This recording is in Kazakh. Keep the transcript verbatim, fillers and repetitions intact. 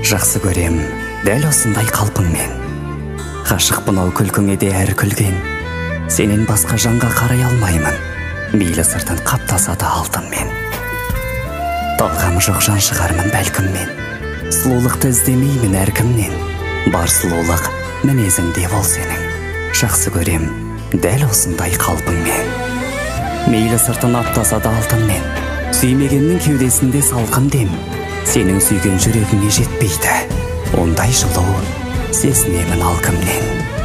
Жақсы көрем дәл осындай қалпыңмен. Ғашықпын ау күлкіңе де әр күлген. Сенен басқа жанға қарай алмаймын, мейлі сыртын қаптаса да алтынмен. Талғамы жоқ жан шығармын бәлкім мен, сұлулықты іздемеймін әркімнен. Бар сұлулық мінезіңде бол сенің. Жақсы көрем дәл осындай қалпыңмен. Мейлі сыртын аптаса да алтынмен, сүймегеннің кеудесінде салқын дем. Сенің сүйген жүрегіңе жетпейді, ондай жылу сезінемін ал кімнен.